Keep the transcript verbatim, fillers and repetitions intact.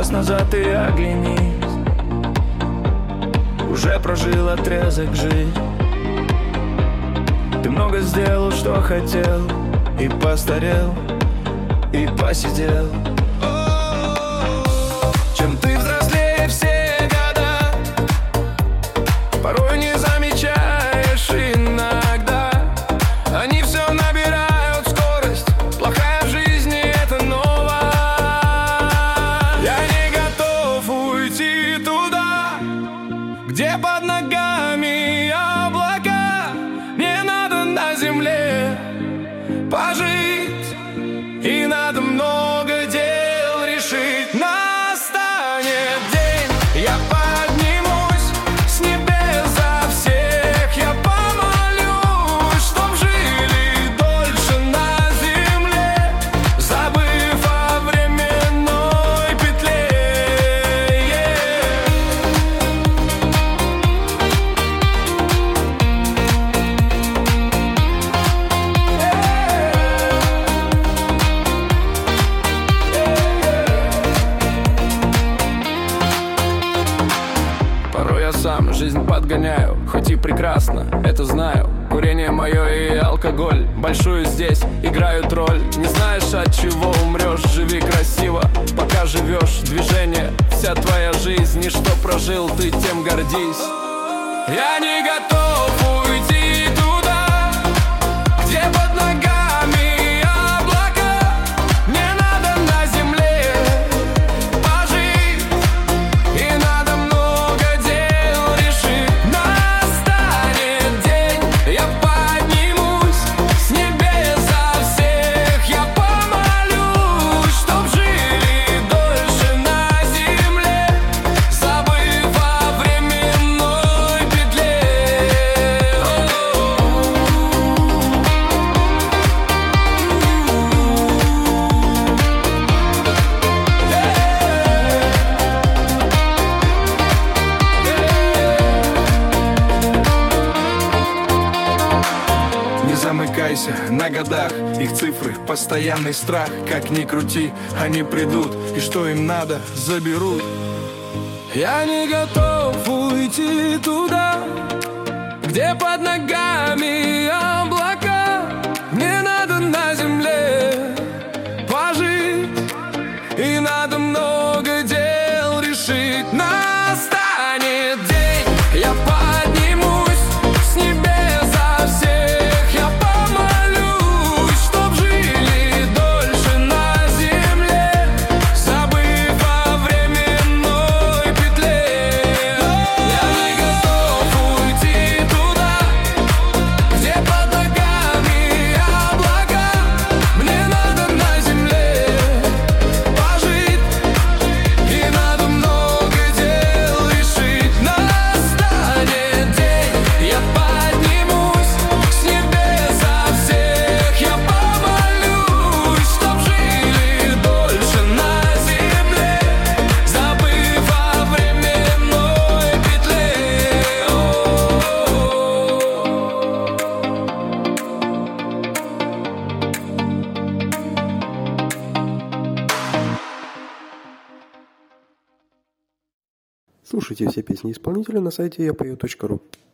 час назад и оглянись. Уже прожил отрезок жизни. Ты много сделал, что хотел, и постарел, и посидел. Чем ты взрослее все года, порой не замечаешь иногда. Они все набирают скорость, плохая в жизни это ново. Я не готов уйти туда, где под ногами облака. Мне надо на земле пожить, и надо много дел решить. Настанет день, я поднимусь с небес за всех. Я помолюсь, чтоб жили дольше на земле, забыв о временной петле. Порой я сам жизнь подгоняю, хоть и прекрасно, это знаю. Курение мое и алкоголь большую здесь играют роль. Не знаешь, от чего умрешь, живи красиво, пока живешь. Движение, вся твоя жизнь, и что прожил ты, тем гордись. Я не готов уйти туда, где под ногами облака. Мне надо на земле пожить, и надо много дел решить. Настанет день, я поднимусь с небес за всех. Я помолюсь, чтоб жили дольше на земле, забыв о временной петле. Не замыкайся на годах, их цифры, постоянный страх. Как ни крути, они придут, и что им надо, заберут. Я не готов уйти туда, где под ногами облака. Мне надо на земле пожить, и надо много дел решить. Настанет день, я поднимусь с небес за всех. Я помолюсь, чтоб жили дольше на земле, забыв о временной петле. Я не готов уйти туда, где под ногами облака. Мне надо на земле пожить, и надо много дел решить. Настанет день, я поднимусь с небес за всех. Я помолюсь, чтоб жили дольше на земле, забыв о временной петле. Слушайте все песни исполнителя на сайте я пою точка ру.